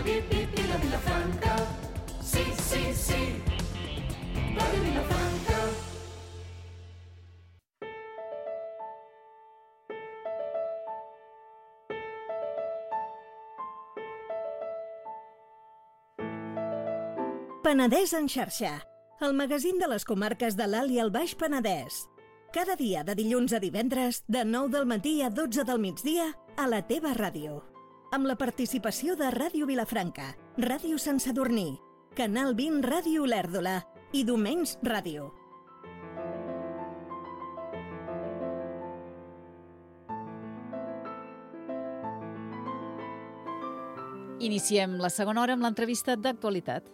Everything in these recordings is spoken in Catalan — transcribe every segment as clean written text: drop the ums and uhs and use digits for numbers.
la Vilafranca. Sí, sí, sí, Ràdio Vilafranca. Penedès en xarxa, el magazín de les comarques de l'Alt i el Baix Penedès. Cada dia de dilluns a divendres, de 9 del matí a 12 del migdia, a la teva ràdio. Amb la participació de Ràdio Vilafranca, Ràdio Sant Sadurní, Canal 20 Ràdio Olèrdola i Domenys Ràdio. Iniciem la segona hora amb l'entrevista d'actualitat.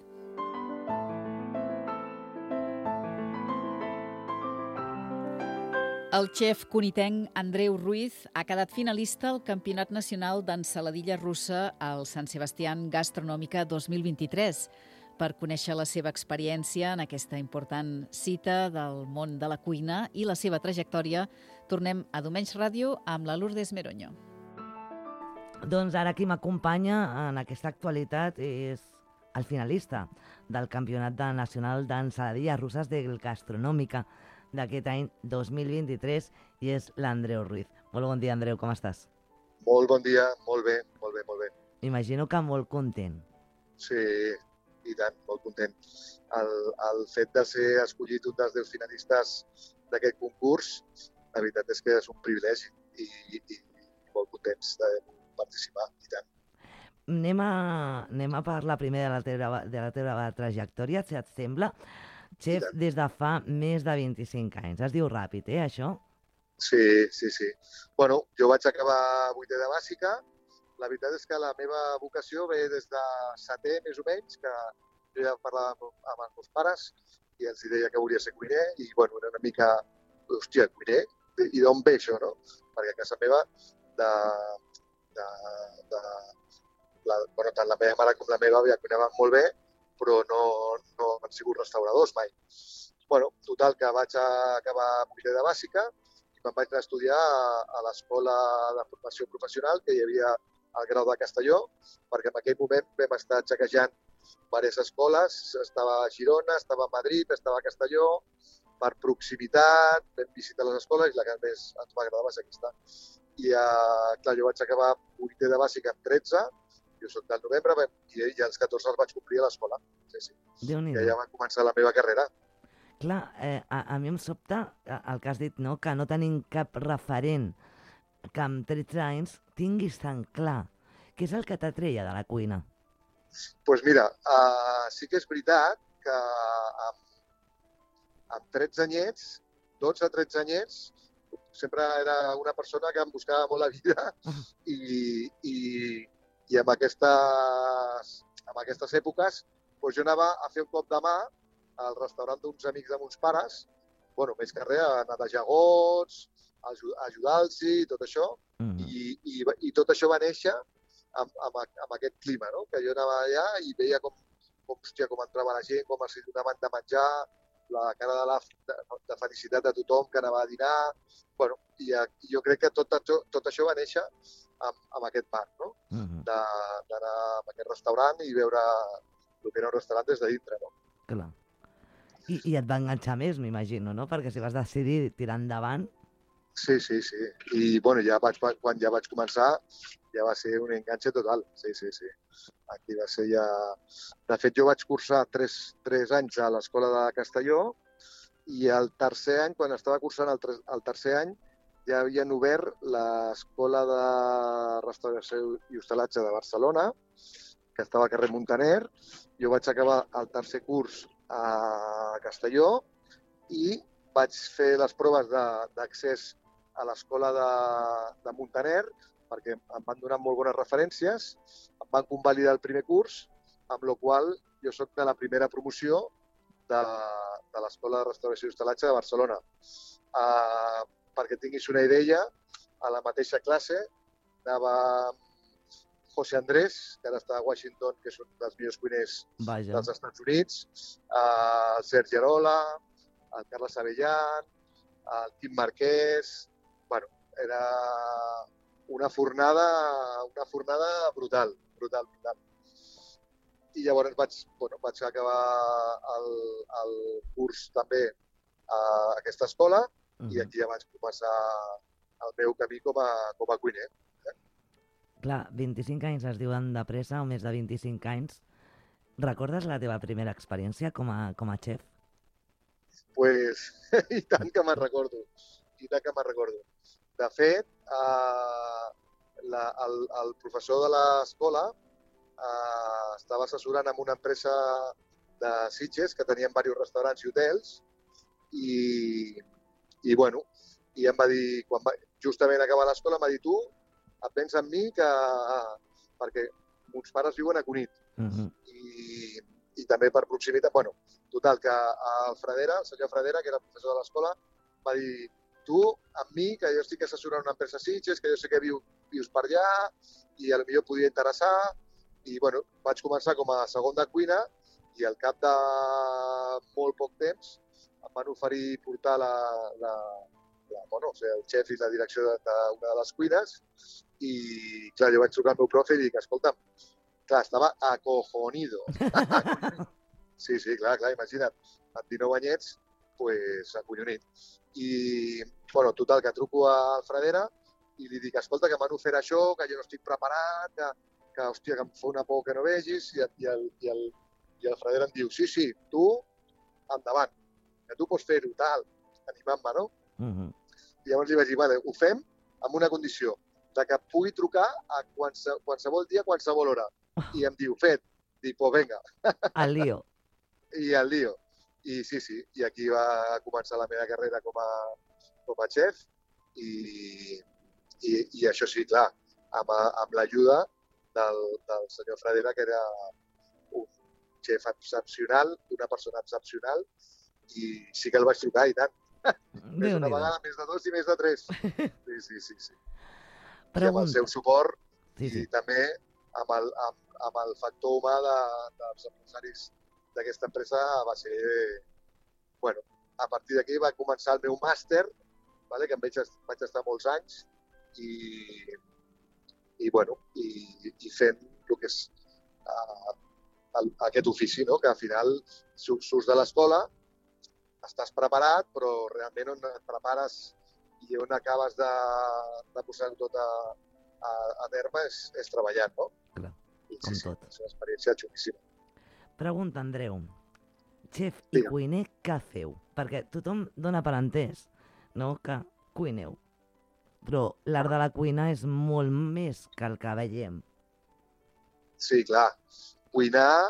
El xef cunitenc Andreu Ruiz ha quedat finalista al Campionat Nacional d'Ensaladilla Russa al Sant Sebastián Gastronòmica 2023. Per conèixer la seva experiència en aquesta important cita del món de la cuina i la seva trajectòria, tornem a Domenys Ràdio amb la Lourdes Meroño. Doncs ara qui m'acompanya en aquesta actualitat és el finalista del Campionat Nacional d'Ensaladilles Russes del Gastronòmica d'aquest any 2023 i és l'Andreu Ruiz. Molt bon dia, Andreu, com estàs? Molt bon dia, molt bé, molt bé, molt bé. Imagino que molt content. Sí, i tant, molt content. El fet de ser escollit un dels 10 finalistes d'aquest concurs, la veritat és que és un privilegi i molt contents de participar, i tant. Anem a parlar primer de la teva trajectòria, si et sembla. Xef des de fa més de 25 anys. Es diu ràpid, això? Sí. Bueno, jo vaig acabar 8è de bàsica. La veritat és que la meva vocació ve des de 7è, més o menys, que jo ja parlava amb els meus pares i els deia que volia ser cuiner i, bueno, era una mica, hòstia, cuiner? I d'on ve això, no? Perquè a casa meva, tant la meva mare com la meva àvia cuinaven molt bé, però no han sigut restauradors mai. Bueno, total, que vaig acabar 8è de bàsica i me'n vaig anar a estudiar a l'Escola de Formació Professional que hi havia al Grau de Castelló, perquè en aquell moment vam estar xequejant diverses escoles, estava a Girona, estava a Madrid, estava a Castelló, per proximitat, vam visitar les escoles i la que més ens va agradar va ser aquesta. I, clar, jo vaig acabar 8è de bàsica amb 13, jo soc del novembre i als 14 els vaig complir a l'escola. Sí. I allà va començar la meva carrera. Clar, a mi em sobta el que has dit, no? Que no tenim cap referent que amb 13 anys tinguis tan clar què és el que t'atreia de la cuina. Doncs mira, sí que és veritat que amb 13 anyets, 12-13 anyets, sempre era una persona que em buscava molt la vida i en aquestes èpoques doncs jo anava a fer un cop de mà al restaurant d'uns amics de meus pares, bueno, més que res, a netejar gots, a ajudar-los i tot això. I tot això va néixer amb aquest clima, no? Que jo anava allà i veia com entrava la gent, com els donaven de menjar, la cara de felicitat de tothom que anava a dinar. Bueno, i jo crec que tot això va néixer amb aquest marc, no? D'anar a aquest restaurant i veure el que era un restaurant des de dintre, no? Clar. I et va enganxar més, m'imagino, no? Perquè si vas decidir tirar endavant... Sí. I, bueno, quan ja vaig començar, ja va ser un enganxe total. Sí. Aquí va ser ja... De fet, jo vaig cursar 3 anys a l'Escola de Castelló i el tercer any, quan estava cursant el tercer any, ja havien obert l'Escola de Restauració i Hostalatge de Barcelona, que estava al carrer Muntaner. Jo vaig acabar el tercer curs a Castelló i vaig fer les proves d'accés a l'Escola de Muntaner perquè em van donar molt bones referències, em van convalidar el primer curs, amb la qual jo soc de la primera promoció de l'Escola de Restauració i Hostalatge de Barcelona. Perquè tinguis una idea, a la mateixa classe anava José Andrés, que ara està a Washington, que és un dels millors cuiners dels Estats Units, el Sergi Arola, el Carles Avellán, el Quim Marquès... Bueno, era una fornada brutal. i llavors vaig acabar el curs també a aquesta escola i aquí ja vaig començar el meu camí com a cuiner. Clar, 25 anys es diuen de pressa, o més de 25 anys. Recordes la teva primera experiència com a xef? Pues, i tant que me'n recordo. De fet, el professor de l'escola estava assessorant amb una empresa de Sitges que tenien diversos restaurants i hotels i em va dir, justament acabar l'escola, em va dir, tu et vens amb mi perquè mons pares viuen a Cunit i també per proximitat. Bueno, total, que el senyor Fradera, que era el professor de l'escola, va dir, tu amb mi, que jo estic assessorant una empresa a Sitges, que jo sé que vius per allà i potser podia interessar. I vaig començar com a segon de cuina i al cap de molt poc temps em van oferir portar el xef i la direcció d'una de les cuines i, clar, jo vaig trucar al meu profe i dic, escolta'm, clar, estava acojonido. Sí, clar, imagina't, amb 19 anyets, pues, acollonit. I, total, que truco al Fradera i li dic, escolta, que m'han ofert això, que jo no estic preparat, que hòstia, que em fa una por que no vegis, i el Fradera em diu, sí, tu, endavant, que tu pots fer-ho, tal, animant-me, no? I llavors li vaig dir, vale, ho fem amb una condició, de que pugui trucar a qualsevol dia, a qualsevol hora. I em diu, fet. Dic, pues venga. Al lío. I al lío. I sí, i aquí va començar la meva carrera com a xef i això sí, clar, amb l'ajuda del senyor Fradera, que era un xef excepcional, una persona excepcional, i sí que el vaig trucar i tant. Més una vegada, més de 2 i més de 3. Sí. I amb el seu suport i també amb el factor humà dels empresaris d'aquesta empresa va ser... a partir d'aquí va començar el meu màster, que em vaig estar molts anys i fent el que és aquest ofici, no? Que al final surts de l'escola, estàs preparat, però realment on et prepares i on acabes de posar-ho tot a terme és treballant, no? Clar, com tot. És una experiència xulíssima. Pregunta, Andreu, xef i cuiner, què feu? Perquè tothom dona per entès, no?, que cuineu. Però l'art de la cuina és molt més que el que veiem. Sí, clar. Cuinar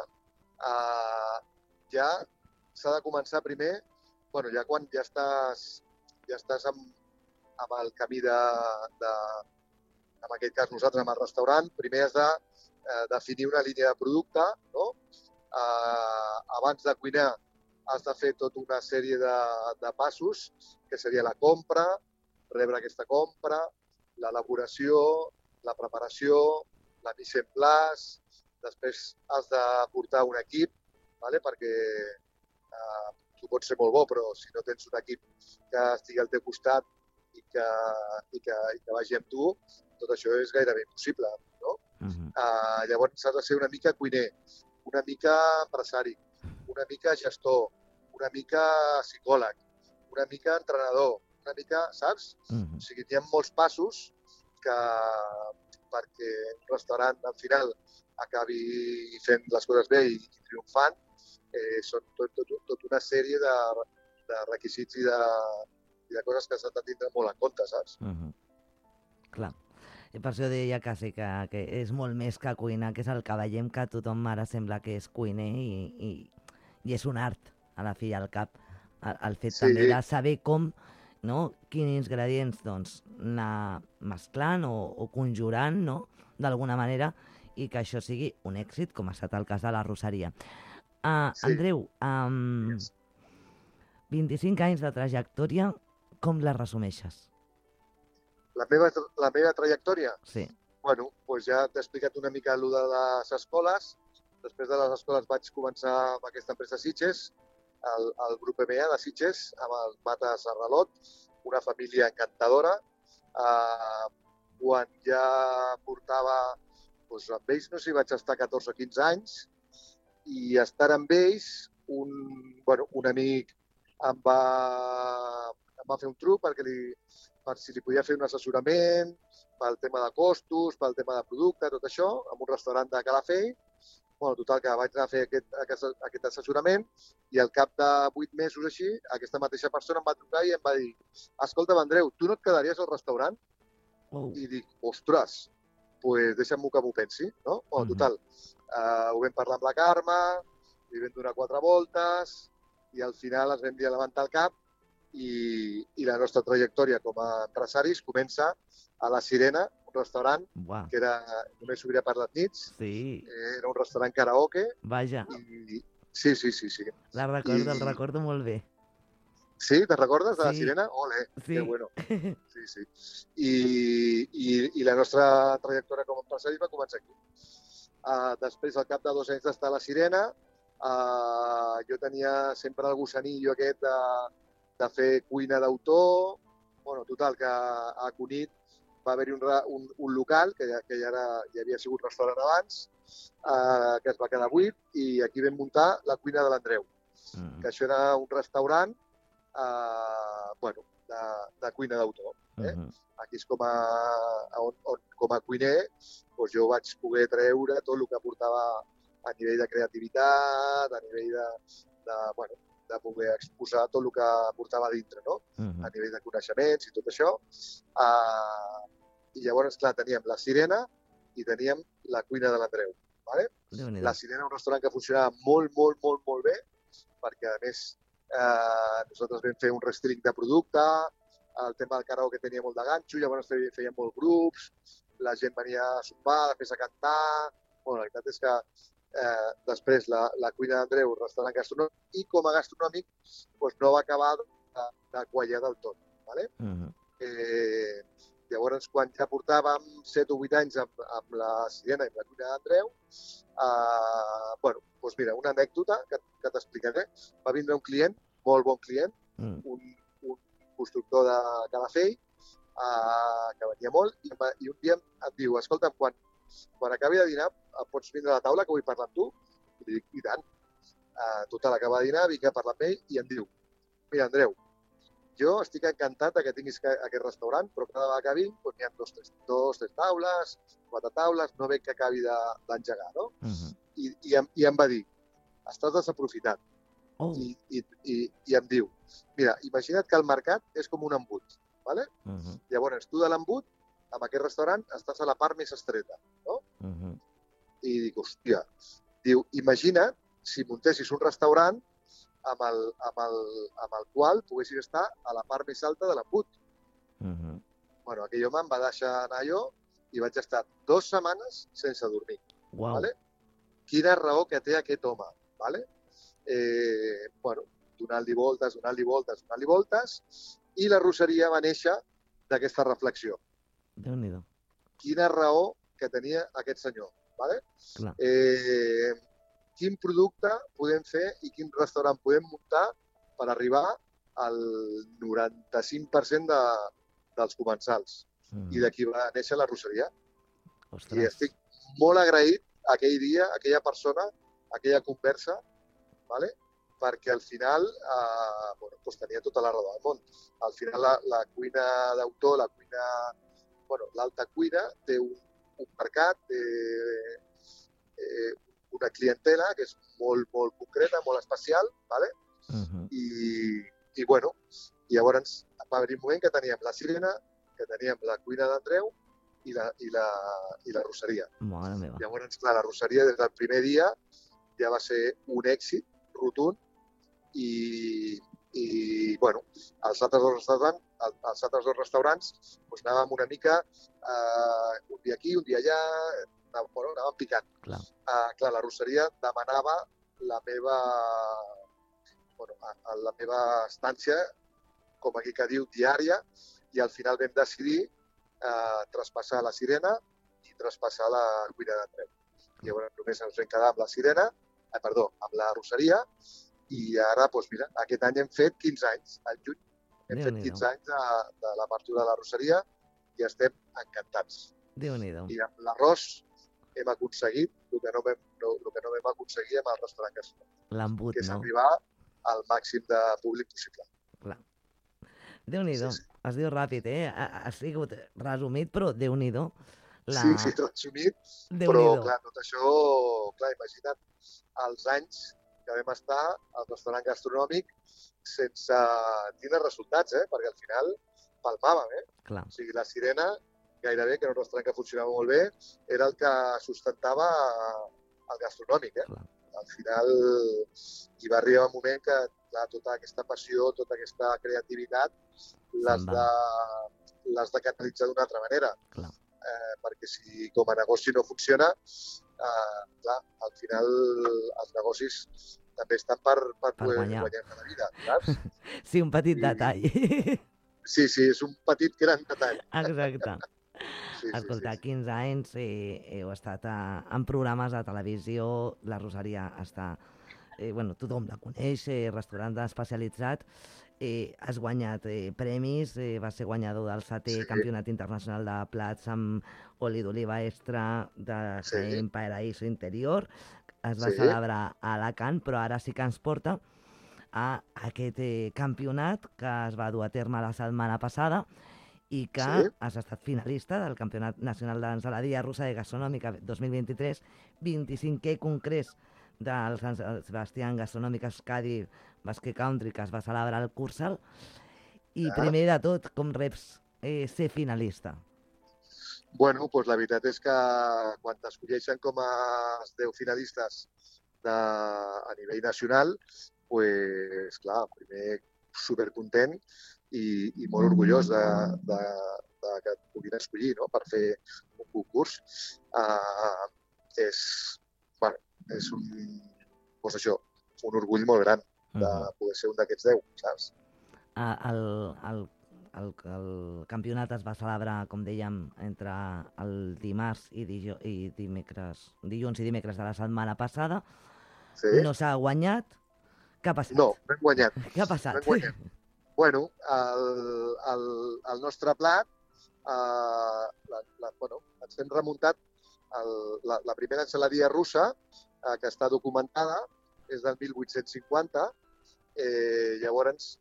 ja s'ha de començar primer, ja quan ja estàs amb el camí en aquest cas nosaltres amb el restaurant, primer has de definir una línia de producte, no? Abans de cuinar has de fer tota una sèrie de passos, que seria la compra, rebre aquesta compra, l'elaboració, la preparació, la mise en place, després has de portar un equip, perquè tu pots ser molt bo, però si no tens un equip que estigui al teu costat i que vagi amb tu, tot això és gairebé impossible, no? Llavors has de ser una mica cuiner, una mica empresari, una mica gestor, una mica psicòleg, una mica entrenador, una mica, saps? O sigui, hi ha molts passos que perquè un restaurant al final acabi fent les coses bé i triomfant, són tot una sèrie de requisits i de coses que s'han de tindre molt en compte, saps? Clar. I per això deia quasi que és molt més que cuinar, que és el que veiem, que tothom ara sembla que és cuiner i és un art, a la fi i al cap. El fet també de saber com, no, quins ingredients anar mesclant o conjurant, no, d'alguna manera, i que això sigui un èxit, com ha estat el cas de la Roseria. Andreu, 25 anys de trajectòria, com la resumeixes? La meva trajectòria? Sí. Doncs ja t'he explicat una mica allò de les escoles. Després de les escoles vaig començar amb aquesta empresa Sitges, el grup EMEA de Sitges, amb el Mates Arralot, una família encantadora. Quan ja portava, amb ells no sé si vaig estar 14 o 15 anys, i estant amb ells, un amic em va fer un truc per si li podia fer un assessorament pel tema de costos, pel tema de producte, tot això, en un restaurant de Calafell. Bueno, total, que vaig anar a fer aquest assessorament i al cap de 8 mesos així, aquesta mateixa persona em va trucar i em va dir: escolta, Andreu, tu no et quedaries al restaurant? I dic, ostres, pues deixa'm que m'ho pensi, no? Bueno, total, ho vam parlar amb la Carme, li vam donar 4 voltes i al final ens vam dir a levantar el cap i la nostra trajectòria com a empresaris comença a La Sirena, un restaurant que només s'obria per les nits. Sí. Era un restaurant karaoke. Vaja. Sí. El recordo molt bé. Sí? Te'n recordes de La Sirena? Ole, sí. Que bueno. Sí. I la nostra trajectòria com a empresaris va començar aquí. Després, al cap de 2 anys d'estar a La Sirena, jo tenia sempre el gossanillo aquest de fer cuina d'autor. Bueno, total, que a Cunit va haver-hi un local, que ja havia sigut restaurant abans, que es va quedar buit, i aquí vam muntar la cuina de l'Andreu, que això era un restaurant de cuina d'autor. Aquí és com a cuiner, doncs jo vaig poder treure tot el que portava a nivell de creativitat, a nivell de poder exposar tot el que portava dintre, no? A nivell de coneixements i tot això. I llavors, clar, teníem La Sirena i teníem la cuina de l'Andreu. Vale? La Sirena, un restaurant que funcionava molt bé, perquè, a més, nosaltres vam fer un restring de producte, el tema del karaoke tenia molt de ganxo, llavors fèiem molts grups, la gent venia a sopar, després a cantar. Bueno, la veritat és que després la cuina d'Andreu, restaurant gastronòmic, i com a gastronòmic no va acabar de quallar del tot. Vale? Llavors, quan ja portàvem 7 o 8 anys amb la Sirena i la cuina d'Andreu, doncs mira, una anècdota que t'explicaré. Va vindre un client, molt bon client, un constructor de Calafell, que venia molt, i un dia em diu: escolta, quan acabi de dinar, pots vindre a la taula que vull parlar amb tu? I li dic: i tant. Total, acaba de dinar, vinc a parlar amb ell i em diu: mira, Andreu, jo estic encantat que tinguis aquest restaurant, però cada vegada que vinc n'hi ha 2-3 taules, 4 taules, no veig que acabi d'engegar, no? I em va dir: estàs desaprofitat. I em diu: mira, imagina't que el mercat és com un embut, ¿vale? Llavors, tu de l'embut, amb aquest restaurant, estàs a la part més estreta, no? I dic: hòstia, diu, imagina't si muntessis un restaurant amb el qual poguessis estar a la part més alta de l'embut. Bueno, aquell home em va deixar anar jo i vaig estar 2 setmanes sense dormir. Vale? Quina raó que té aquest home, ¿vale? Donant-li voltes, i la Roseria va néixer d'aquesta reflexió. Déu-n'hi-do. Quina raó que tenia aquest senyor, ¿vale? Quin producte podem fer i quin restaurant podem muntar per arribar al 95% dels comensals. I d'aquí va néixer la Roseria. I estic molt agraït a aquell dia, a aquella persona, a aquella conversa, ¿vale? Perquè al final tenia tota la raó del món. Al final la cuina d'autor, l'alta cuina, té un mercat, té una clientela que és molt concreta, molt especial, ¿vale? I llavors va haver un moment que teníem la Sirena, que teníem la cuina d'Andreu i la Roseria. Mare meva. Llavors, clar, la Roseria des del primer dia ja va ser un èxit rotund i els altres dos restaurants anàvem una mica un dia aquí, un dia allà, anàvem picant. Clar, la Roseria demanava la meva estància, com aquí que diu, diària, i al final vam decidir traspassar la Sirena i traspassar la cuina d'Andreu. Llavors només ens vam quedar amb la Roseria, i ara, mira, aquest any hem fet 15 anys, al juny. Hem fet 15 anys de l'obertura de la Roseria i estem encantats. Déu-n'hi-do. I amb l'arròs hem aconseguit el que no vam aconseguir amb el restaurant gastronòmic, L'embut, que és no? arribar al màxim de públic possible. Clar. Déu-n'hi-do. Sí, sí. Es diu ràpid, ha sigut resumit, però Déu-n'hi-do. Sí, resumit, però Déu-n'hi-do. clar, tot això, imagina't els anys que vam estar al restaurant gastronòmic sense tindre resultats, perquè al final palmàvem, Clar. O sigui, la Sirena, gairebé, que era un restaurant que funcionava molt bé, era el que sustentava el gastronòmic, Clar. Al final hi va arribar un moment que, clar, tota aquesta passió, tota aquesta creativitat l'has de canalitzar d'una altra manera. Clar. Perquè si com a negoci no funciona, clar, al final els negocis també estan per poder guanyar la vida, saps? Sí, un petit detall. Sí, és un petit gran detall. Exacte. Sí, Escolta, 15 anys heu estat en programes de televisió, la Rosalia està... tothom la coneix, restaurant especialitzat, has guanyat premis, va ser guanyador del 7è Campionat Internacional de Plats amb oli d'oliva extra de Jaén Paraíso Interior, es va celebrar a Alacant, però ara sí que ens porta a aquest campionat que es va dur a terme la setmana passada i que has estat finalista del Campionat Nacional d'Ensaladia Russa de Gastronòmica 2023, 25è Congrés del Sant Sebastián Gastronòmic Euskadi Basque Country, que es va celebrar al Cursal. I primer de tot, com reps ser finalista? Bueno, doncs la veritat és que quan t'escolleixen com a 10 finalistes a nivell nacional, doncs, clar, primer supercontent i molt orgullós de que et puguin escollir, no?, per fer un concurs. És un orgull molt gran de poder ser un d'aquests 10, saps? El campionat es va celebrar, com dèiem, entre el dimarts i dimecres, dilluns i dimecres de la setmana passada. Sí. No s'ha guanyat. Què ha passat? No hem guanyat. Què ha passat? No hem guanyat. Bueno, el nostre plat, ens hem remuntat, la primera ensaladia russa, que està documentada, és del 1850. Llavors,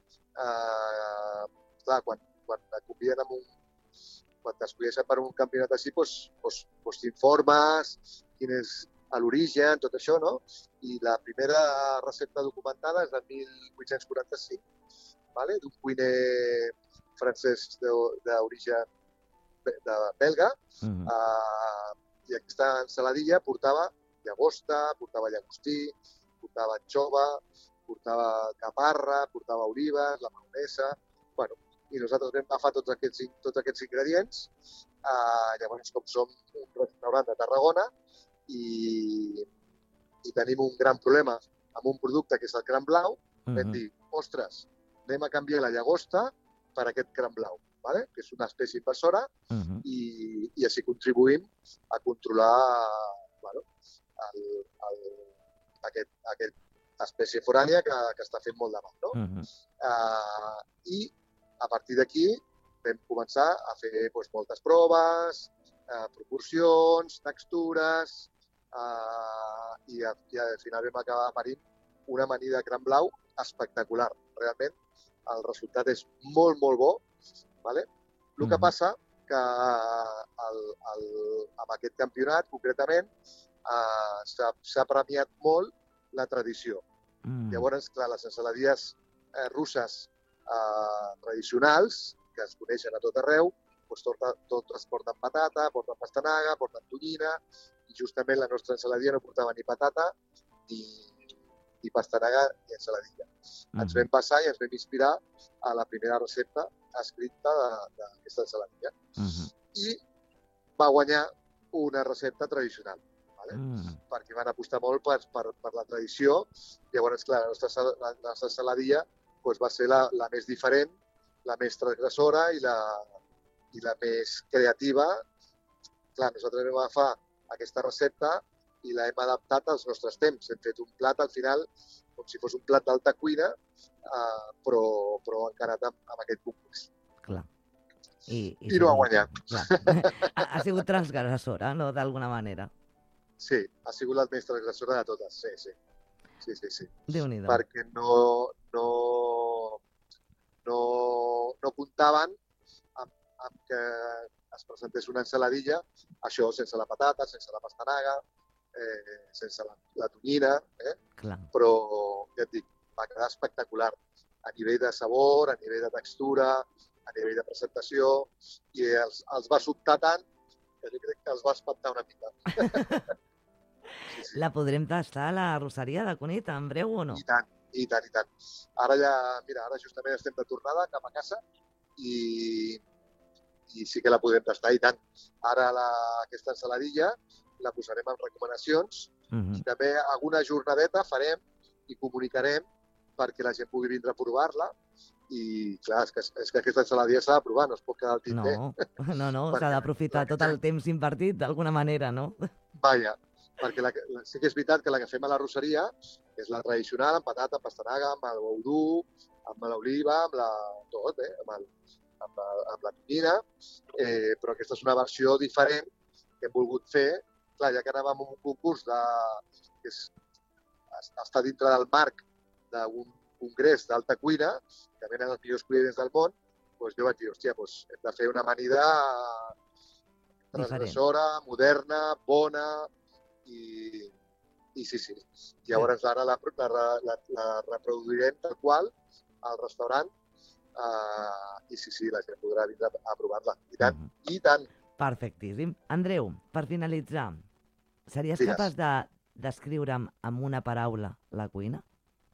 clar, quan et conviden quan t'escolleixen per un campionat així, doncs t'informes quin és l'origen, tot això, no? I la primera recepta documentada és del 1845, d'un cuiner francès d'origen belga, i aquesta ensaladilla portava llagosta, portava llagostí, portava anxova, portava caparra, portava olives, la maonesa... I nosaltres vam agafar tots aquests ingredients. Llavors, com som un restaurant de Tarragona i tenim un gran problema amb un producte que és el cran blau, vam dir, ostres, anem a canviar la llagosta per aquest cran blau, que és una espècie invasora, i així contribuïm a controlar aquesta espècie forània que està fent molt de mal, no? I a partir d'aquí vam començar a fer moltes proves, proporcions, textures, i al final vam acabar parint una amanida de cran blau espectacular. Realment el resultat és molt, molt bo. El que passa que amb aquest campionat, concretament, s'ha premiat molt la tradició. Llavors, clar, les ensaladies russes tradicionals, que es coneixen a tot arreu, totes porten patata, porten pastanaga, porten tonyina, i justament la nostra ensaladia no portava ni patata, ni pastanaga ni ensaladilla. Ens vam passar i ens vam inspirar a la primera recepta escrita d'aquesta ensaladilla. I va guanyar una recepta tradicional, perquè van apostar molt per la tradició. Llavors, clar, la nostra ensaladilla va ser la més diferent, la més transgressora i la més creativa. Clar, nosaltres vam agafar aquesta recepta i l'hem adaptat als nostres temps. Hem fet un plat, al final, com si fos un plat d'alta cuina, però encarat amb aquest concurs. Clar. I no ha guanyat. Ha sigut transgressora, no?, d'alguna manera. Sí, ha sigut la més transgressora de totes, sí. Déu-n'hi-do. Perquè no comptaven amb que es presentés una ensaladilla, això sense la patata, sense la pastanaga, sense la tonyina, Clar. però ja et dic, va quedar espectacular a nivell de sabor, a nivell de textura, a nivell de presentació, i els va sobtar tant que jo crec que els va espantar una mica. Sí. La podrem tastar a la arrosseria de Cunit en breu o no? I tant. Ara justament estem de tornada cap a casa i sí que la podem tastar, i tant. Ara aquesta ensaladilla la posarem en recomanacions i també alguna jornadeta farem i comunicarem perquè la gent pugui vindre a provar-la. I clar, és que aquesta ensaladilla s'ha de provar, no es pot quedar al tinter. No, s'ha d'aprofitar tot el temps invertit d'alguna manera, no? Vaja, perquè sí que és veritat que la que fem a la arrosseria és la tradicional, amb patata, amb pastanaga, amb el bou dur, amb l'oliva, amb la tonyina, però aquesta és una versió diferent que hem volgut fer. Clar, ja que anàvem en un concurs que està dintre del marc d'un congrés d'alta cuina, que venen els millors cuiners del món, doncs jo vaig dir, hòstia, hem de fer una amanida transgressora, moderna, bona, i sí. Llavors ara la reproduirem tal qual al restaurant i sí, la gent podrà vindre a provar-la. I tant. Perfectíssim. Andreu, per finalitzar, series capaç de descriure'm amb una paraula la cuina?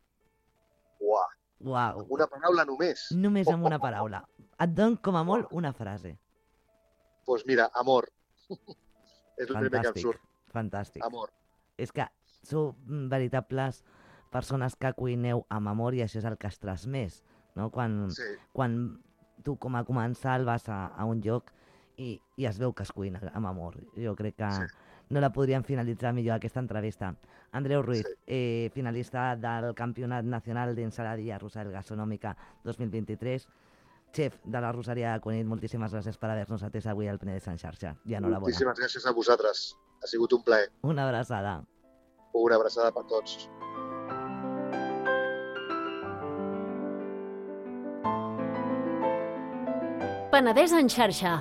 Uau. Una paraula només? Només amb una paraula. Et dono com a molt una frase. Doncs mira, amor. És el primer que em surt. Fantàstic. Amor. És que sou veritables persones que cuineu amb amor i això és el que es transmès, no? Quan tu com a comensal vas a un lloc i es veu que es cuina amb amor. Jo crec que no la podríem finalitzar millor aquesta entrevista. Andreu Ruiz, finalista del Campionat Nacional d'Ensaladilla Russa Gastronòmica 2023, xef de la Roseria de Cunit, moltíssimes gràcies per haver-nos atès avui al Penedès en xarxa. I enhorabona. Moltíssimes gràcies a vosaltres. Ha sigut un plaer. Una abraçada. Una abraçada per tots. Penedès en xarxa.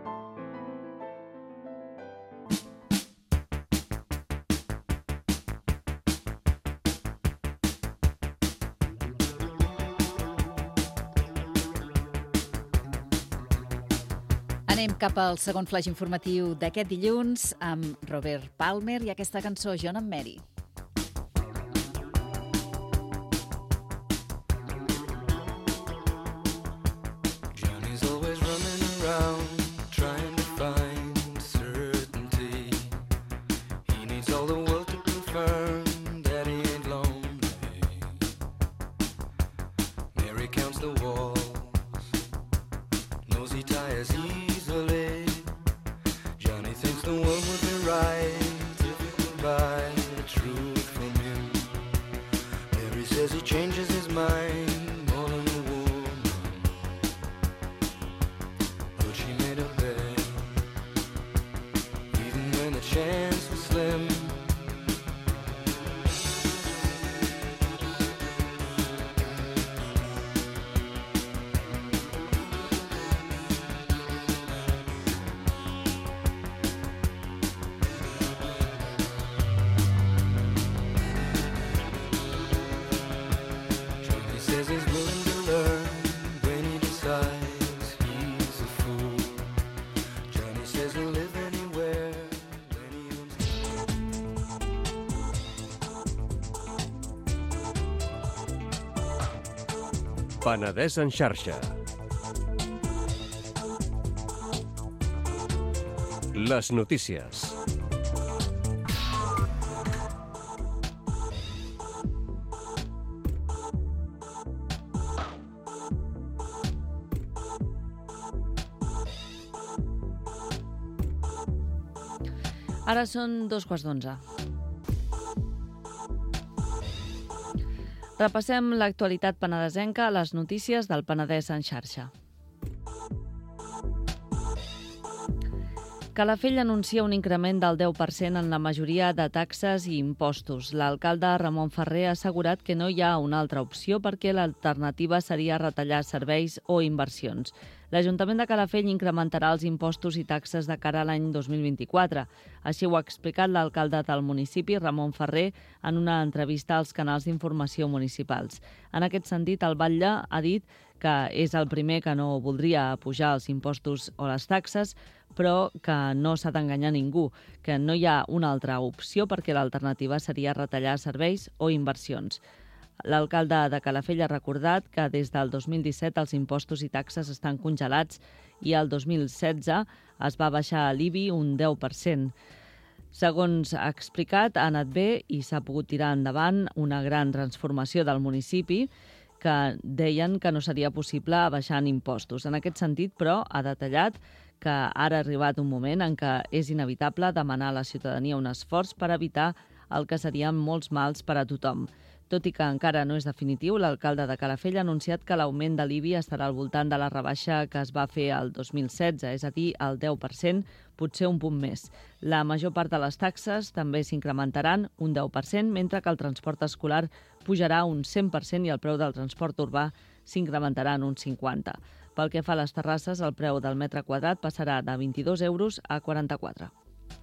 Anem cap al segon flaix informatiu d'aquest dilluns amb Robert Palmer i aquesta cançó, John and Mary. Johnny's always running around trying to find certainty. He needs all the world to confirm that he ain't lonely. Mary counts the walls, knows he tires easily. Johnny thinks the world would be right if he could buy the truth from him. Mary says he changes his mind more than a woman, but she made a bet, even when the chance was slim. Johnny says he's willing to learn when he decides he's a fool. Johnny says he'll live anywhere when he owns. Penedès en xarxa. Les notícies. Ara són 11:15. Repassem l'actualitat penedesenca a les notícies del Penedès en xarxa. Calafell anuncia un increment del 10% en la majoria de taxes i impostos. L'alcalde Ramon Ferrer ha assegurat que no hi ha una altra opció perquè l'alternativa seria retallar serveis o inversions. L'Ajuntament de Calafell incrementarà els impostos i taxes de cara a l'any 2024. Així ho ha explicat l'alcalde del municipi, Ramon Ferrer, en una entrevista als canals d'informació municipals. En aquest sentit, el batlle ha dit que és el primer que no voldria pujar els impostos o les taxes, però que no s'ha d'enganyar ningú, que no hi ha una altra opció perquè l'alternativa seria retallar serveis o inversions. L'alcalde de Calafell ha recordat que des del 2017 els impostos i taxes estan congelats i el 2016 es va baixar l'IBI un 10%. Segons ha explicat, ha anat bé i s'ha pogut tirar endavant una gran transformació del municipi que deien que no seria possible baixant impostos. En aquest sentit, però, ha detallat que ara ha arribat un moment en què és inevitable demanar a la ciutadania un esforç per evitar el que serien molts mals per a tothom. Tot i que encara no és definitiu, l'alcalde de Calafell ha anunciat que l'augment de l'IBI estarà al voltant de la rebaixa que es va fer el 2016, és a dir, el 10%, potser un punt més. La major part de les taxes també s'incrementaran un 10%, mentre que el transport escolar pujarà un 100% i el preu del transport urbà s'incrementarà en un 50%. Pel que fa a les terrasses, el preu del metre quadrat passarà de 22 euros a 44.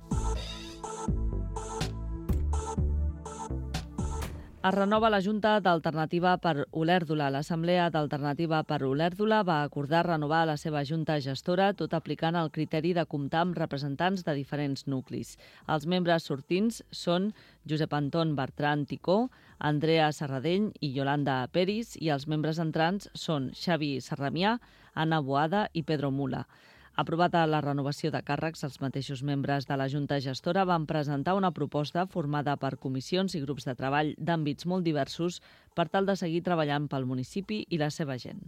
Es renova la Junta d'Alternativa per Olèrdola. L'Assemblea d'Alternativa per Olèrdola va acordar renovar la seva junta gestora, tot aplicant el criteri de comptar amb representants de diferents nuclis. Els membres sortints són Josep Anton Bertran Ticó, Andrea Serradell i Yolanda Peris, i els membres entrants són Xavi Serramià, Anna Boada i Pedro Mula. Aprovada la renovació de càrrecs, els mateixos membres de la Junta Gestora van presentar una proposta formada per comissions i grups de treball d'àmbits molt diversos per tal de seguir treballant pel municipi i la seva gent.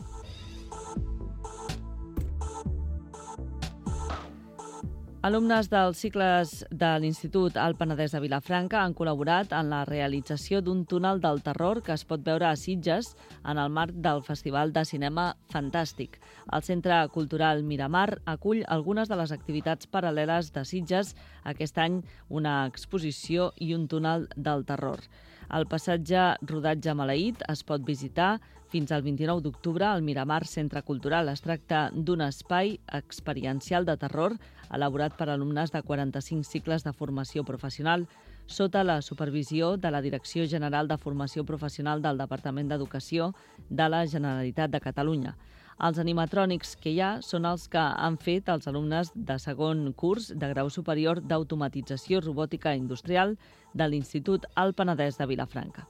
Alumnes dels cicles de l'Institut Alt Penedès de Vilafranca han col·laborat en la realització d'un túnel del terror que es pot veure a Sitges en el marc del Festival de Cinema Fantàstic. El Centre Cultural Miramar acull algunes de les activitats paral·leles de Sitges, aquest any una exposició i un túnel del terror. El passatge Rodatge Maleït es pot visitar fins al 29 d'octubre al Miramar Centre Cultural. Es tracta d'un espai experiencial de terror elaborat per alumnes de 45 cicles de formació professional sota la supervisió de la Direcció General de Formació Professional del Departament d'Educació de la Generalitat de Catalunya. Els animatrònics que hi ha són els que han fet els alumnes de segon curs de grau superior d'Automatització i Robòtica Industrial de l'Institut Alt Penedès de Vilafranca.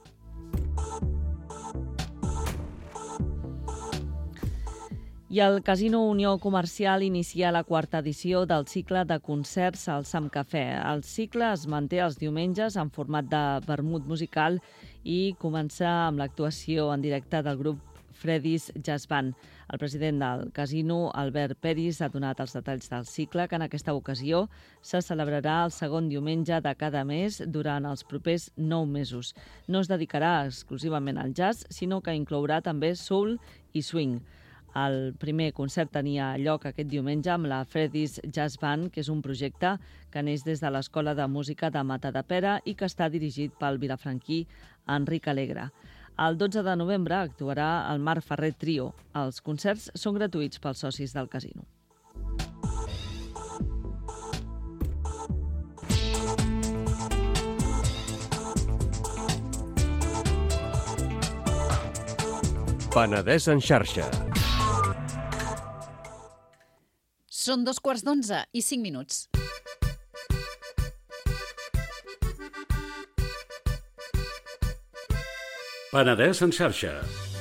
I el Casino Unió Comercial inicia la quarta edició del cicle de concerts al Sam Cafè. El cicle es manté els diumenges en format de vermut musical i comença amb l'actuació en directe del grup Freddy's Jazz Band. El president del casino, Albert Peris, ha donat els detalls del cicle, que en aquesta ocasió se celebrarà el segon diumenge de cada mes durant els propers 9 mesos. No es dedicarà exclusivament al jazz, sinó que inclourà també soul i swing. El primer concert tenia lloc aquest diumenge amb la Freddy's Jazz Band, que és un projecte que neix des de l'Escola de Música de Matadepera i que està dirigit pel vilafranquí Enric Alegre. El 12 de novembre actuarà el Marc Ferrer Trio. Els concerts són gratuïts pels socis del casino. Penedès en xarxa. Són 11:15 i 5 minuts. Penedès en xarxa.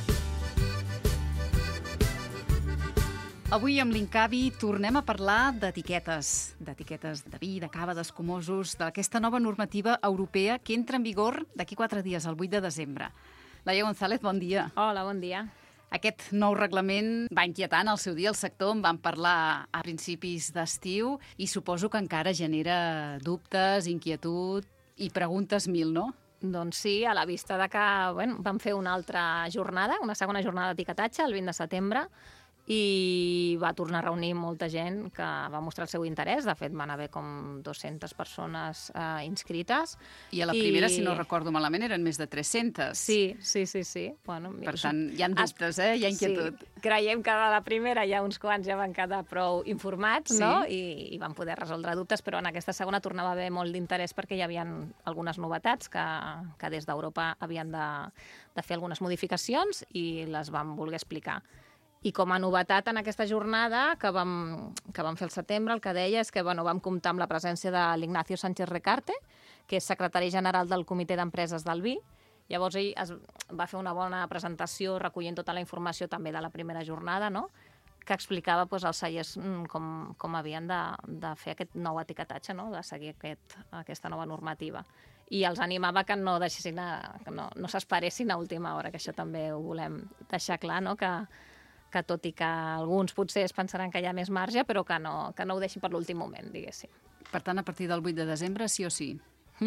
Avui amb l'Incavi tornem a parlar d'etiquetes de vi, de cava, d'escumosos, d'aquesta nova normativa europea que entra en vigor d'aquí 4 dies, el 8 de desembre. Laia González, bon dia. Hola, bon dia. Aquest nou reglament va inquietant al seu dia el sector, en van parlar a principis d'estiu i suposo que encara genera dubtes, inquietud i preguntes mil, no? Doncs sí, a la vista de que vam fer una altra jornada, una segona jornada d'etiquetatge, el 20 de setembre, i va tornar a reunir molta gent que va mostrar el seu interès. De fet, van haver com 200 persones inscrites. I a la primera, si no recordo malament, eren més de 300. Sí. Bueno, per tant, hi ha dubtes, hi ha inquietud. Sí. Creiem que a la primera ja uns quants ja van quedar prou informats, no? I van poder resoldre dubtes, però en aquesta segona tornava a haver molt d'interès perquè hi havia algunes novetats que des d'Europa havien de fer algunes modificacions i les vam voler explicar. I com a novetat en aquesta jornada que vam fer al setembre, el que deia és que vam comptar amb la presència de l'Ignacio Sánchez Recarte, que és secretari general del Comitè d'Empreses del Vi. Llavors ell va fer una bona presentació recollint tota la informació també de la primera jornada, no? Que explicava als cellers com havien de fer aquest nou etiquetatge, no? De seguir aquesta nova normativa. I els animava que no deixessin, que no s'esperessin a última hora, que això també ho volem deixar clar, no? Que tot i que alguns potser es pensaran que hi ha més marge, però que no ho deixin per l'últim moment, diguéssim. Per tant, a partir del 8 de desembre, sí o sí?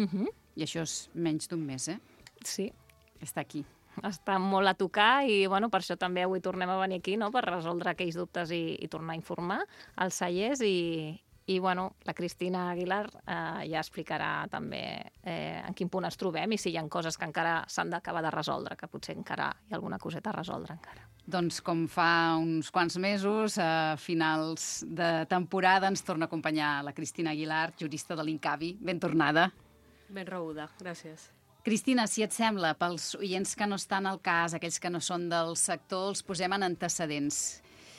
I això és menys d'un mes, eh? Sí. Està aquí. Està molt a tocar i per això també avui tornem a venir aquí, no?, per resoldre aquells dubtes i tornar a informar als cellers i la Cristina Aguilar ja explicarà també en quin punt ens trobem i si hi ha coses que encara s'han d'acabar de resoldre, que potser encara hi ha alguna coseta a resoldre encara. Doncs com fa uns quants mesos, a finals de temporada, ens torna a acompanyar la Cristina Aguilar, jurista de l'Incavi. Ben tornada. Ben rebuda, gràcies. Cristina, si et sembla, pels oients que no estan al cas, aquells que no són del sector, els posem en antecedents.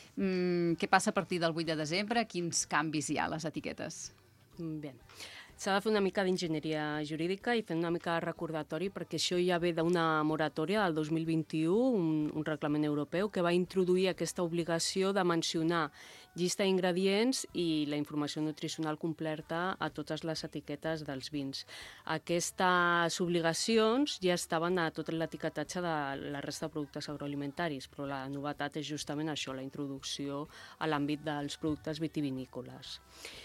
Què passa a partir del 8 de desembre? Quins canvis hi ha a les etiquetes? Bé, s'ha de fer una mica d'enginyeria jurídica i fer una mica de recordatori perquè això ja ve d'una moratòria del 2021, un reglament europeu que va introduir aquesta obligació de mencionar llista d'ingredients i la informació nutricional completa a totes les etiquetes dels vins. Aquestes obligacions ja estaven a tot l'etiquetatge de la resta de productes agroalimentaris, però la novetat és justament això, la introducció a l'àmbit dels productes vitivinícoles.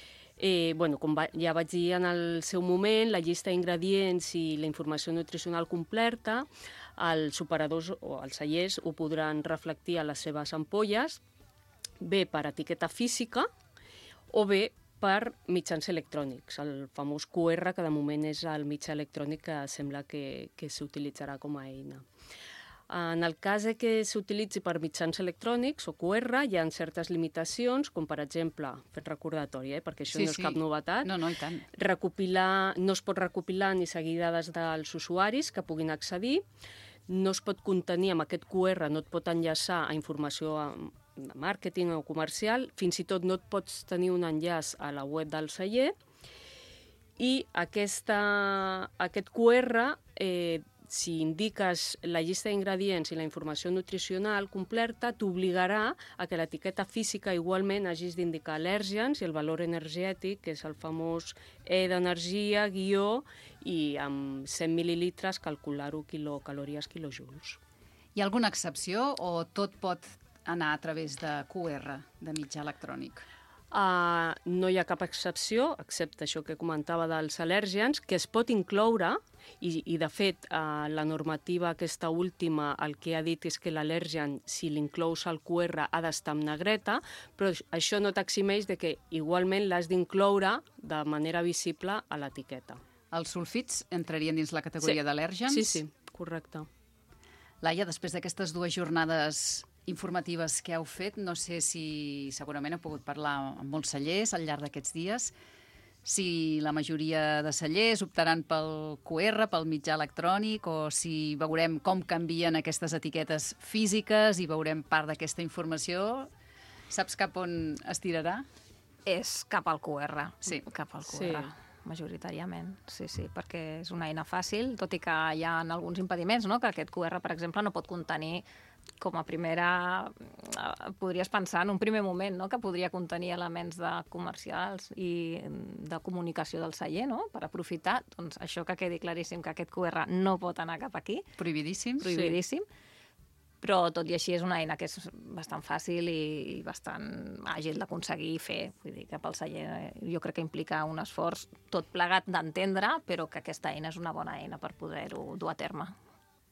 Com ja vaig dir en el seu moment, la llista d'ingredients i la informació nutricional completa, els operadors o els cellers ho podran reflectir a les seves ampolles, bé per etiqueta física o bé per mitjans electrònics, el famós QR, que de moment és el mitjà electrònic que sembla que s'utilitzarà com a eina. En el cas que s'utilitzi per mitjans electrònics o QR, hi ha certes limitacions, com per exemple, fet recordatori, perquè això no és cap novetat, no, i tant. No es pot recopilar ni seguir dades dels usuaris que puguin accedir, no es pot contenir amb aquest QR, no et pot enllaçar a informació de màrqueting o comercial, fins i tot no et pots tenir un enllaç a la web del celler, i aquest QR, si indiques la llista d'ingredients i la informació nutricional completa, t'obligarà a que l'etiqueta física igualment hagis d'indicar al·lèrgens i el valor energètic, que és el famós E d'energia, guió, i amb 100 mil·lilitres calcular-ho quilocalories, quilojoules. Hi ha alguna excepció o tot pot anar a través de QR, de mitjà electrònic? No hi ha cap excepció, excepte això que comentava dels al·lèrgens, que es pot incloure, i de fet la normativa aquesta última el que ha dit és que l'al·lèrgen, si l'inclous al QR, ha d'estar en negreta, però això no t'eximeix de que igualment l'has d'incloure de manera visible a l'etiqueta. Els sulfits entrarien dins la categoria d'al·lèrgens? Sí, correcte. Laia, després d'aquestes dues jornades informatives que heu fet, no sé si segurament heu pogut parlar amb molts cellers al llarg d'aquests dies, si la majoria de cellers optaran pel QR, pel mitjà electrònic, o si veurem com canvien aquestes etiquetes físiques i veurem part d'aquesta informació. Saps cap on es tirarà? És cap al QR. Sí. Cap al QR. Majoritàriament, sí, perquè és una eina fàcil, tot i que hi ha alguns impediments, no? Que aquest QR, per exemple, no pot contenir, com a primera, podries pensar en un primer moment, no? Que podria contenir elements comercials i de comunicació del celler, no? Per aprofitar, doncs això que quedi claríssim, que aquest QR no pot anar cap aquí. Prohibidíssim. Prohibidíssim. Sí. Però tot i així és una eina que és bastant fàcil i bastant àgil d'aconseguir i fer. Vull dir que pel celler jo crec que implica un esforç tot plegat d'entendre, però que aquesta eina és una bona eina per poder-ho dur a terme.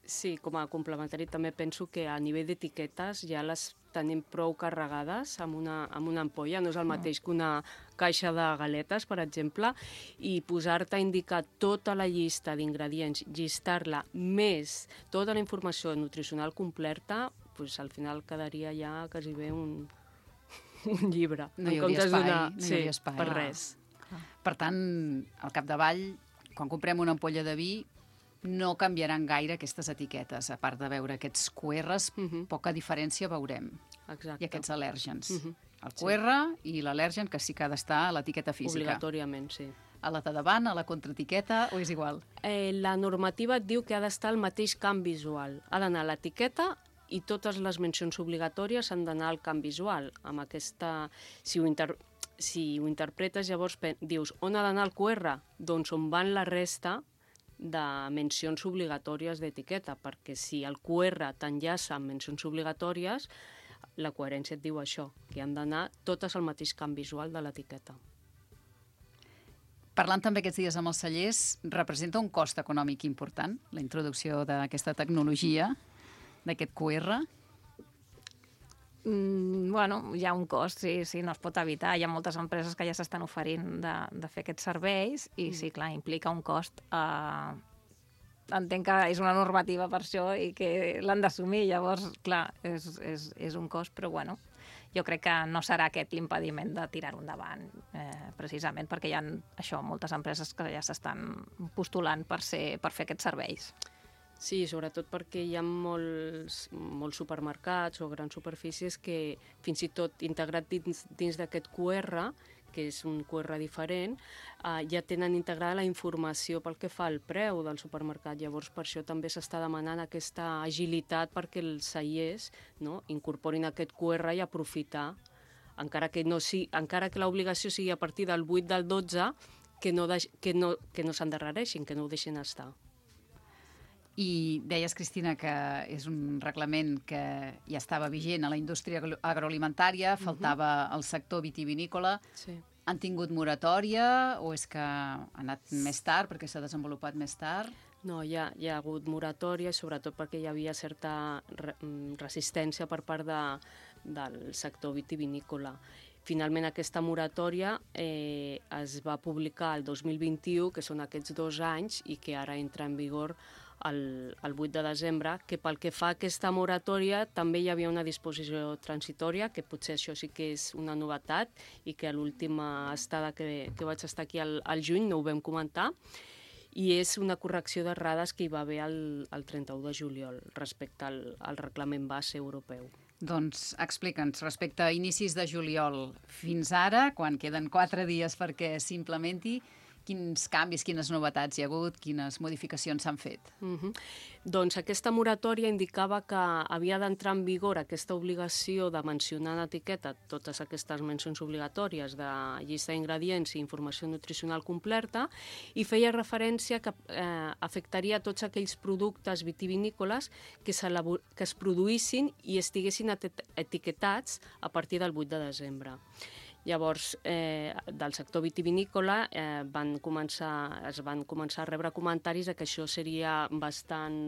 Sí, com a complementari també penso que a nivell d'etiquetes ja les tenim prou carregades amb una ampolla. No és el mateix que una caixa de galetes, per exemple, i posar-te a indicar tota la llista d'ingredients, llistar-la més tota la informació nutricional completa, doncs al final quedaria ja quasi bé un llibre. No hi hauria espai, sí, per res. Per tant, al capdavall, quan comprem una ampolla de vi, no canviaran gaire aquestes etiquetes. A part de veure aquests QRs, poca diferència veurem. Exacte. I aquests al·lèrgens. El QR i l'al·lèrgen, que sí que ha d'estar a l'etiqueta física. Obligatòriament, sí. A la de davant, a la contraetiqueta, o és igual? La normativa et diu que ha d'estar el mateix camp visual. Ha d'anar a l'etiqueta i totes les mencions obligatòries han d'anar al camp visual. Amb aquesta... Si ho interpretes, llavors dius on ha d'anar el QR? Doncs on van la resta de mencions obligatòries d'etiqueta, perquè si el QR t'enllaça amb mencions obligatòries, la coherència et diu això, que han d'anar totes al mateix camp visual de l'etiqueta. Parlant també aquests dies amb els cellers, representa un cost econòmic important, la introducció d'aquesta tecnologia, d'aquest QR? Bueno, hi ha un cost, sí, no es pot evitar. Hi ha moltes empreses que ja s'estan oferint de fer aquests serveis i sí, clar, implica un cost. Entenc que és una normativa per això i que l'han d'assumir, llavors, clar, és un cost, però bueno, jo crec que no serà aquest l'impediment de tirar-ho endavant, precisament perquè hi ha moltes empreses que ja s'estan postulant per fer aquests serveis. Sí, sobretot perquè hi ha molts supermercats o grans superfícies que fins i tot integrat dins d'aquest QR, que és un QR diferent, ja tenen integrada la informació pel que fa al preu del supermercat. Llavors, per això també s'està demanant aquesta agilitat perquè els cellers incorporin aquest QR i aprofitar, encara que l'obligació sigui a partir del 8 del 12, que no s'endarrereixin, que no ho deixin estar. I deies, Cristina, que és un reglament que ja estava vigent a la indústria agroalimentària, faltava el sector vitivinícola. Sí. Han tingut moratòria o és que ha anat més tard, perquè s'ha desenvolupat més tard? No, hi ha hagut moratòria, sobretot perquè hi havia certa resistència per part del sector vitivinícola. Finalment, aquesta moratòria es va publicar el 2021, que són aquests 2 anys, i que ara entra en vigor el 8 de desembre, que pel que fa a aquesta moratòria també hi havia una disposició transitòria, que potser això sí que és una novetat i que a l'última estada que vaig estar aquí al juny no ho vam comentar, i és una correcció d'errades que hi va haver el 31 de juliol respecte al reglament base europeu. Doncs explica'ns, respecte a inicis de juliol fins ara, quan queden 4 dies perquè s'implementi, quins canvis, quines novetats hi ha hagut, quines modificacions s'han fet? Doncs aquesta moratòria indicava que havia d'entrar en vigor aquesta obligació de mencionar en etiqueta totes aquestes mencions obligatòries de llista d'ingredients i informació nutricional completa, i feia referència que afectaria tots aquells productes vitivinícoles que es produïssin i estiguessin etiquetats a partir del 8 de desembre. Llavors, del sector vitivinícola es van començar a rebre comentaris que això seria bastant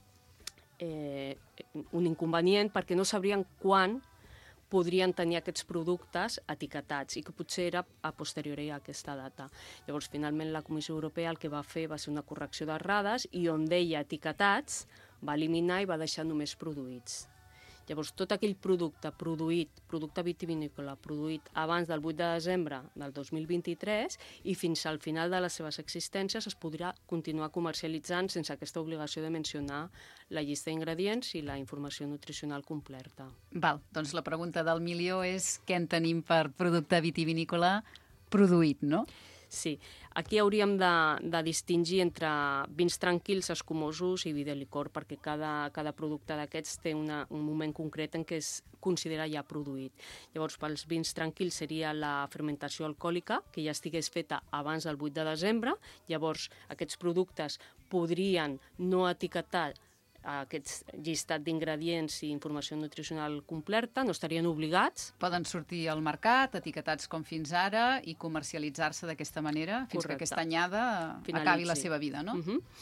un inconvenient perquè no sabrien quan podrien tenir aquests productes etiquetats i que potser era a posteriori a aquesta data. Llavors, finalment, la Comissió Europea el que va fer va ser una correcció d'errades i on deia etiquetats va eliminar i va deixar només produïts. Llavors, tot aquell producte vitivinícola produït abans del 8 de desembre del 2023 i fins al final de les seves existències es podrà continuar comercialitzant sense aquesta obligació de mencionar la llista d'ingredients i la informació nutricional completa. Val, doncs la pregunta del milió és què en tenim per producte vitivinícola produït, no? Sí, aquí hauríem de distingir entre vins tranquils, escumosos i vi de licor, perquè cada producte d'aquests té un moment concret en què es considera ja produït. Llavors, pels vins tranquils seria la fermentació alcohòlica, que ja estigués feta abans del 8 de desembre. Llavors, aquests productes podrien no etiquetar aquest llistat d'ingredients i informació nutricional completa, no estarien obligats. Poden sortir al mercat, etiquetats com fins ara, i comercialitzar-se d'aquesta manera fins que aquesta anyada acabi la seva vida, no?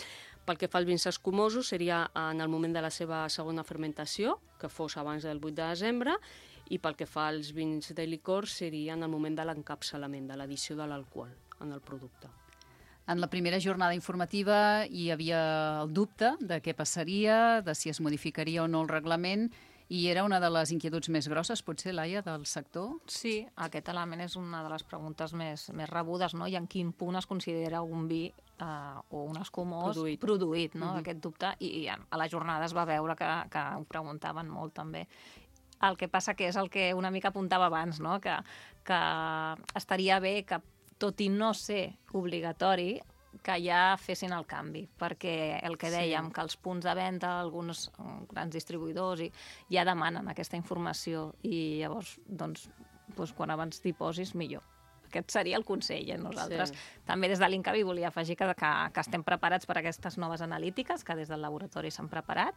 Pel que fa als vins escumosos, seria en el moment de la seva segona fermentació, que fos abans del 8 de desembre, i pel que fa als vins de licor, seria en el moment de l'encapçalament, de l'addició de l'alcohol en el producte. En la primera jornada informativa hi havia el dubte de què passaria, de si es modificaria o no el reglament, i era una de les inquietuds més grosses, potser, Laia, del sector? Sí, aquest element és una de les preguntes més rebudes, no? I en quin punt es considera un vi o un escumós produït, no? Aquest dubte, i a la jornada es va veure que ho preguntaven molt també. El que passa que és el que una mica apuntava abans, no? Que estaria bé que, tot i no ser obligatori, que ja fessin el canvi, perquè el que dèiem, que els punts de venda, alguns grans distribuïdors, ja demanen aquesta informació, i llavors, doncs, quan abans t'hi posis, millor. Aquest seria el consell. Nosaltres també des de l'Incavi volia afegir que estem preparats per a aquestes noves analítiques que des del laboratori s'han preparat,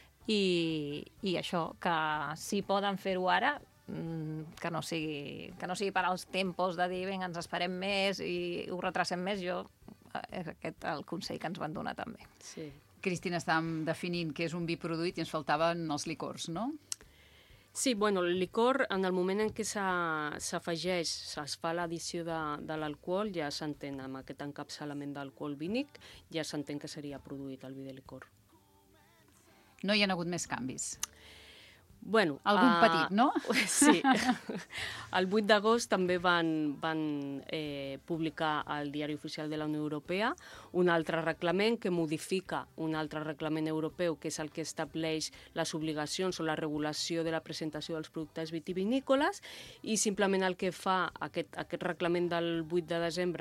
i això, que si poden fer-ho ara, que no sigui per als tempos de dir, vinga, ens esperem més i ho retrasem més, és aquest el consell que ens van donar també. Sí. Cristina, estàvem definint què és un vi produït i ens faltaven els licors, no? Sí, el licor, en el moment en què s'afegeix, es fa l'addició de l'alcohol, ja s'entén amb aquest encapçalament d'alcohol vínic, ja s'entén que seria produït el vi de licor. No hi ha hagut més canvis? Algun petit, no? Sí. El 8 d'agost també van publicar al Diari Oficial de la Unió Europea un altre reglament que modifica un altre reglament europeu, que és el que estableix les obligacions o la regulació de la presentació dels productes vitivinícoles, i simplement el que fa aquest reglament del 8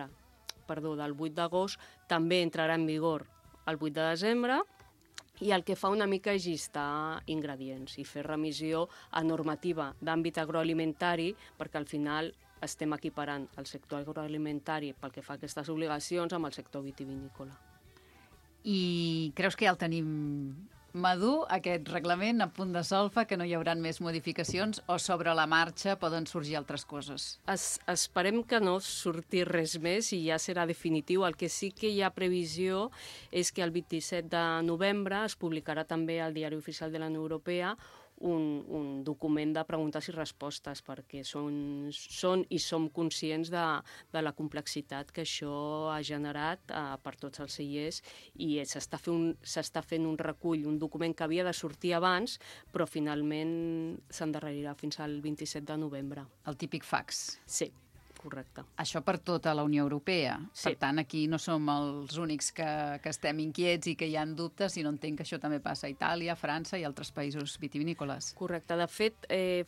d'agost també entrarà en vigor el 8 de desembre, i el que fa una mica és llistar ingredients i fer remissió a normativa d'àmbit agroalimentari, perquè al final estem equiparant el sector agroalimentari pel que fa a aquestes obligacions amb el sector vitivinícola. I creus que ja el tenim madur, aquest reglament, a punt de solfa, que no hi haurà més modificacions, o sobre la marxa poden sorgir altres coses? Esperem que no surti res més i ja serà definitiu. El que sí que hi ha previsió és que el 27 de novembre es publicarà també al Diari Oficial de la Unió Europea un document de preguntes i respostes, perquè són i som conscients de la complexitat que això ha generat per tots els cellers, i s'està fent un recull, un document que havia de sortir abans, però finalment s'endarrerirà fins al 27 de novembre. El típic fax. Sí, correcte. Això per tota la Unió Europea. Sí. Per tant, aquí no som els únics que estem inquiets i que hi ha dubtes, sinó entenc que això també passa a Itàlia, França i altres països vitivinícoles. Correcte. De fet,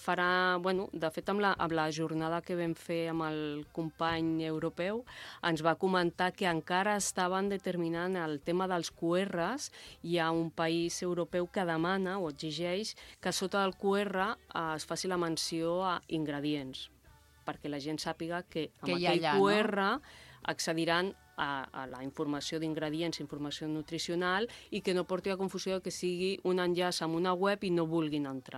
amb la jornada que vam fer amb el company europeu, ens va comentar que encara estaven determinant el tema dels QRs. Hi ha un país europeu que demana o exigeix que sota del QR es faci la menció a ingredients, perquè la gent sàpiga que amb aquell QR accediran a la informació d'ingredients, informació nutricional, i que no porti a confusió que sigui un enllaç amb una web i no vulguin entrar.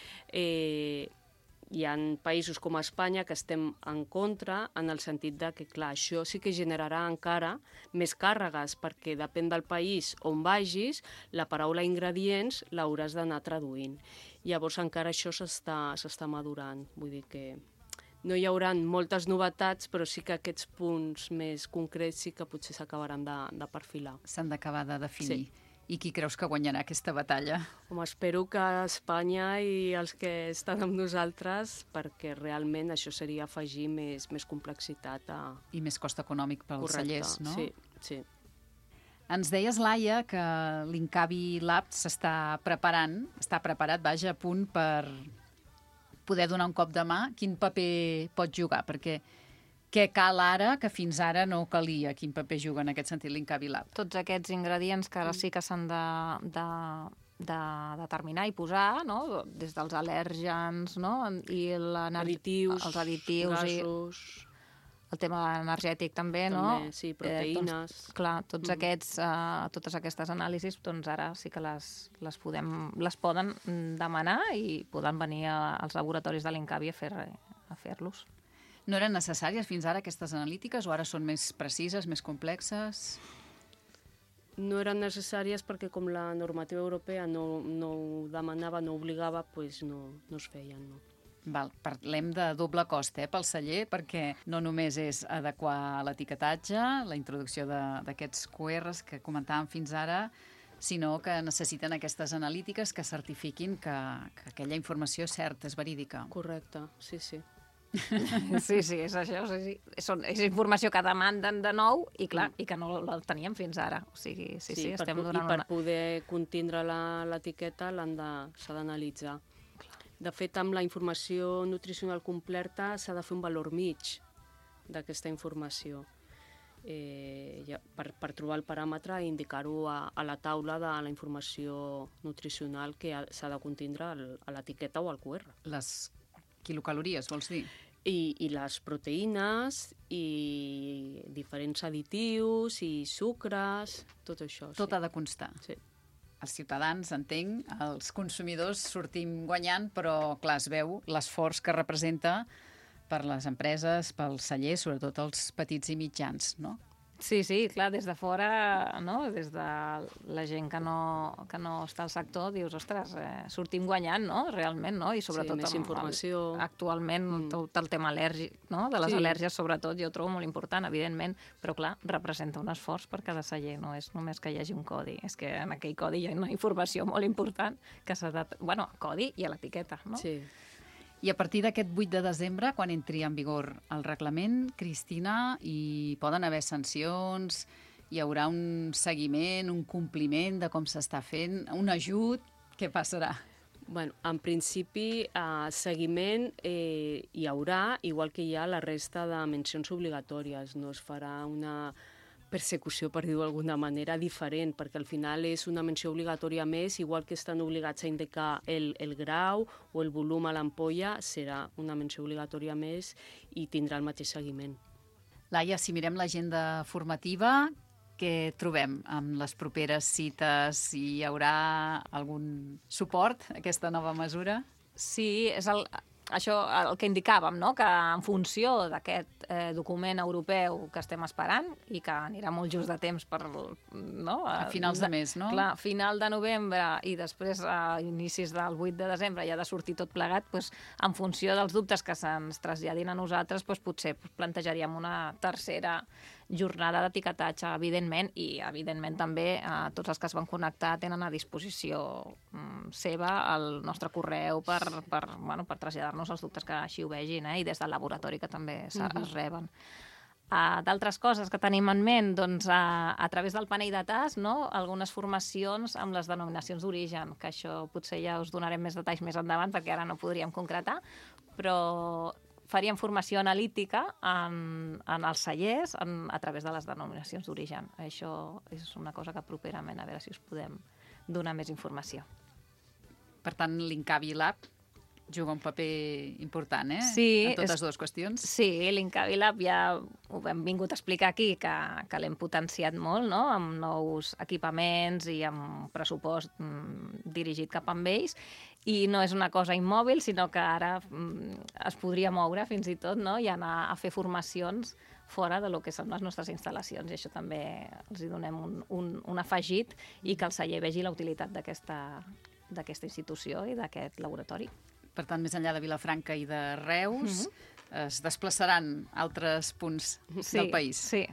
Hi ha països com Espanya que estem en contra, en el sentit que, clar, això sí que generarà encara més càrregues, perquè depèn del país on vagis, la paraula ingredients l'hauràs d'anar traduint. Llavors encara això s'està madurant, vull dir que no hi haurà moltes novetats, però sí que aquests punts més concrets sí que potser s'acabaran de perfilar. S'han d'acabar de definir. Sí. I qui creus que guanyarà aquesta batalla? Home, espero que Espanya i els que estan amb nosaltres, perquè realment això seria afegir més complexitat. I més cost econòmic pels cellers, no? Sí. Ens deies, Laia, que l'Incavi Lab està preparat, a punt per poder donar un cop de mà. Quin paper pot jugar? Perquè què cal ara que fins ara no calia? Quin paper juga en aquest sentit l'Incavi Lab? Tots aquests ingredients que ara sí que s'han de determinar i posar, no? Des dels al·lèrgens, no? I els additius, gasos, el tema energètic també, no? També, sí, proteïnes. Tots totes aquestes anàlisis, doncs ara sí que les poden demanar i poden venir als laboratoris de l'Incavi a fer-los. No eren necessàries fins ara aquestes analítiques o ara són més precises, més complexes? No eren necessàries perquè com la normativa europea no ho demanava, no obligava, doncs no es feien, no. Val, parlem de doble cost pel celler, perquè no només és adequar l'etiquetatge, la introducció d'aquests QRs que comentàvem fins ara, sinó que necessiten aquestes analítiques que certifiquin que aquella informació és certa, és verídica. Correcte, sí. Sí, és això. És informació que demanden de nou i, clar, i que no la teníem fins ara. O sigui, sí, estem donant per poder contindre l'etiqueta s'ha d'analitzar. De fet, amb la informació nutricional completa s'ha de fer un valor mig d'aquesta informació per trobar el paràmetre i indicar-ho a la taula de la informació nutricional que s'ha de contindre a l'etiqueta o al QR. Les quilocalories, vols dir? I les proteïnes, i diferents additius, i sucres, tot això. Tot ha de constar. Sí. Els ciutadans, entenc, els consumidors sortim guanyant, però, clar, es veu l'esforç que representa per les empreses, pels cellers, sobretot els petits i mitjans, no? Sí, clar, des de fora, no? Des de la gent que no està al sector, dius, ostres, sortim guanyant, no? Realment, no? I sobretot més informació. Actualment tot el tema al·lèrgic, no? De les al·lèrgies, sobretot, jo ho trobo molt important, evidentment, però clar, representa un esforç per cada celler, no és només que hi hagi un codi, és que en aquell codi hi ha una informació molt important que s'ha de... Bueno, codi i a l'etiqueta, no? Sí. I a partir d'aquest 8 de desembre, quan entri en vigor el reglament, Cristina, hi poden haver sancions, hi haurà un seguiment, un compliment de com s'està fent, un ajut, què passarà? Bueno, en principi, seguiment hi haurà, igual que hi ha la resta de mencions obligatòries. No es farà una persecució, per dir-ho d'alguna manera, diferent, perquè al final és una menció obligatòria més, igual que estan obligats a indicar el grau o el volum a l'ampolla, serà una menció obligatòria més i tindrà el mateix seguiment. Laia, si mirem l'agenda formativa, què trobem amb les properes cites? Hi haurà algun suport a aquesta nova mesura? Sí, és això el que indicàvem, no? Que en funció d'aquest document europeu que estem esperant i que anirà molt just de temps per... No? A finals de mes, no? Clar, final de novembre i després a inicis del 8 de desembre ja ha de sortir tot plegat, doncs, en funció dels dubtes que se'ns traslladin a nosaltres, doncs, potser plantejaríem una tercera jornada d'etiquetatge, evidentment, i evidentment també tots els que es van connectar tenen a disposició seva el nostre correu per traslladar-nos els dubtes que així ho vegin, i des del laboratori que també es reben. D'altres coses que tenim en ment, doncs, a través del panell de tas, no? Algunes formacions amb les denominacions d'origen, que això potser ja us donarem més detalls més endavant, perquè ara no podríem concretar, però faríem formació analítica en els cellers a través de les denominacions d'origen. Això és una cosa que properament a veure si us podem donar més informació. Per tant, l'Incavi Lab juga un paper important, Sí, en totes dues qüestions. Sí, l'Incavi Lab ja ho hem vingut a explicar aquí, que l'hem potenciat molt, no? Amb nous equipaments i amb pressupost dirigit cap a ells. I no és una cosa immòbil, sinó que ara es podria moure fins i tot, no? I anar a fer formacions fora de lo que són les nostres instal·lacions. I això també els hi donem un afegit i que el celler vegi la utilitat d'aquesta institució i d'aquest laboratori. Per tant, més enllà de Vilafranca i de Reus, es desplaçaran a altres punts del país. Sí.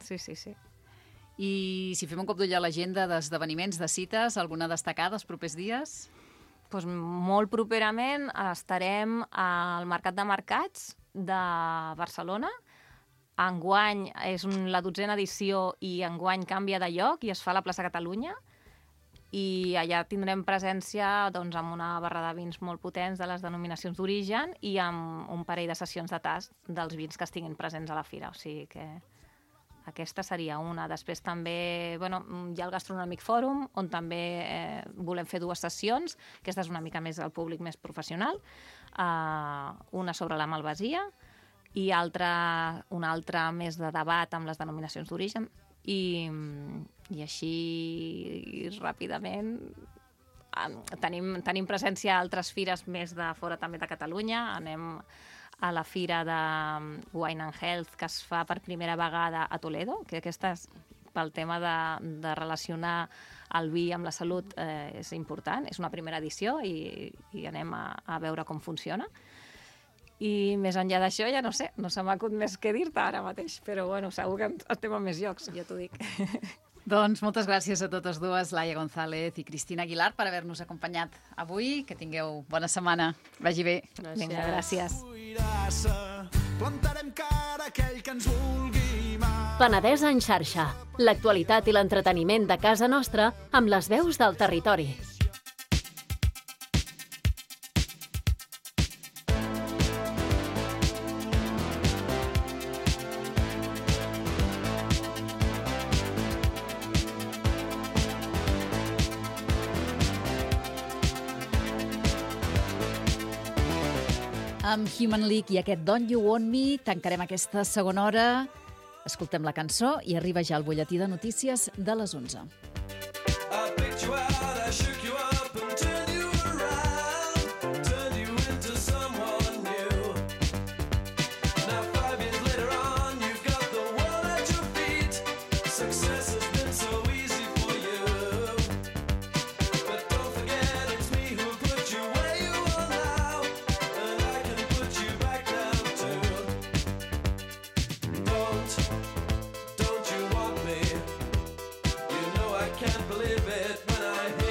I si fem un cop d'ull a l'agenda d'esdeveniments, de cites, alguna destacada els propers dies? Doncs molt properament estarem al Mercat de Mercats de Barcelona. Enguany és la 12a edició i enguany canvia de lloc i es fa a la plaça Catalunya. I allà tindrem presència doncs, amb una barra de vins molt potents de les denominacions d'origen i amb un parell de sessions de tast dels vins que estiguin presents a la fira. O sigui que aquesta seria una. Després també hi ha el Gastronòmic Fòrum, on també volem fer dues sessions. Aquesta és una mica més al públic més professional. Una sobre la malvasia i una altra més de debat amb les denominacions d'origen. I així ràpidament tenim presència a altres fires més de fora també de Catalunya. Anem a la fira de Wine and Health que es fa per primera vegada a Toledo, que aquesta pel tema de relacionar el vi amb la salut és important. És una primera edició i anem a veure com funciona. I més enllà d'això, ja no sé, no se m'ha acut més què dir-te ara mateix, però bueno, segur que estem a més llocs, ja t'ho dic. Doncs moltes gràcies a totes dues, Laia González i Cristina Aguilar, per haver-nos acompanyat avui. Que tingueu bona setmana. Vagi bé. Vinga, gràcies. Plantarem cara a aquell que ens vulgui mal. Penedès en xarxa. L'actualitat i l'entreteniment de casa nostra amb les veus del territori. Amb Human League i aquest Don't You Want Me tancarem aquesta segona hora. Escoltem la cançó i arriba ja el butlletí de notícies de les 11. Can't believe it when I hear